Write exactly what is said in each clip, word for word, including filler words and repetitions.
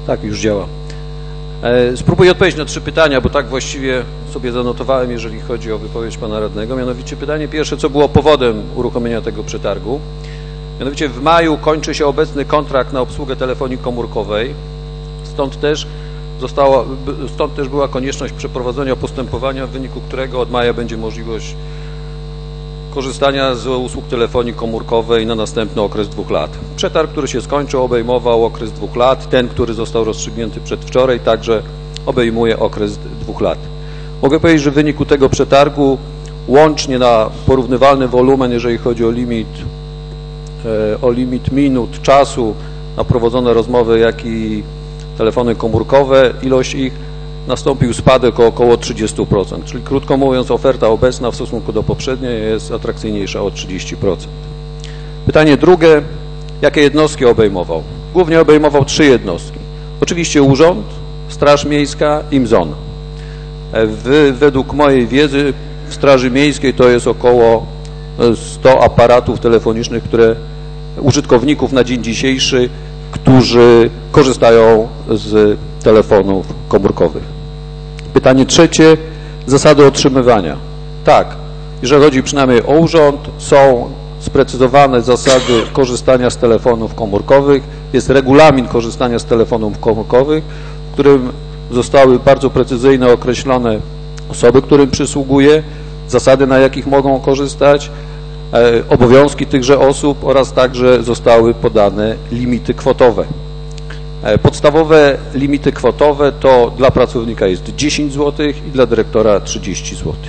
Tak, już działa. Spróbuję odpowiedzieć na trzy pytania, bo tak właściwie sobie zanotowałem, jeżeli chodzi o wypowiedź pana radnego. Mianowicie pytanie pierwsze, co było powodem uruchomienia tego przetargu. Mianowicie w maju kończy się obecny kontrakt na obsługę telefonii komórkowej, stąd też została, stąd też była konieczność przeprowadzenia postępowania, w wyniku którego od maja będzie możliwość korzystania z usług telefonii komórkowej na następny okres dwóch lat. Przetarg, który się skończył, obejmował okres dwóch lat. Ten, który został rozstrzygnięty przedwczoraj, także obejmuje okres dwóch lat. Mogę powiedzieć, że w wyniku tego przetargu łącznie na porównywalny wolumen, jeżeli chodzi o limit, o limit minut, czasu na prowadzone rozmowy, jak i telefony komórkowe, ilość ich, nastąpił spadek o około trzydzieści procent, czyli krótko mówiąc oferta obecna w stosunku do poprzedniej jest atrakcyjniejsza o trzydzieści procent. Pytanie drugie, jakie jednostki obejmował? Głównie obejmował trzy jednostki. Oczywiście urząd, Straż Miejska i M Z O N. W, według mojej wiedzy w Straży Miejskiej to jest około sto aparatów telefonicznych, które użytkowników na dzień dzisiejszy, którzy korzystają z telefonów komórkowych. Pytanie trzecie, zasady otrzymywania. Tak, jeżeli chodzi przynajmniej o urząd, są sprecyzowane zasady korzystania z telefonów komórkowych, jest regulamin korzystania z telefonów komórkowych, w którym zostały bardzo precyzyjnie określone osoby, którym przysługuje, zasady, na jakich mogą korzystać, e, obowiązki tychże osób oraz także zostały podane limity kwotowe. E, podstawowe limity kwotowe to dla pracownika jest dziesięć złotych i dla dyrektora trzydzieści złotych.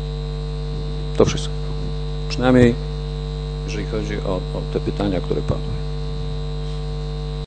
To wszystko. Przynajmniej jeżeli chodzi o, o te pytania, które padły.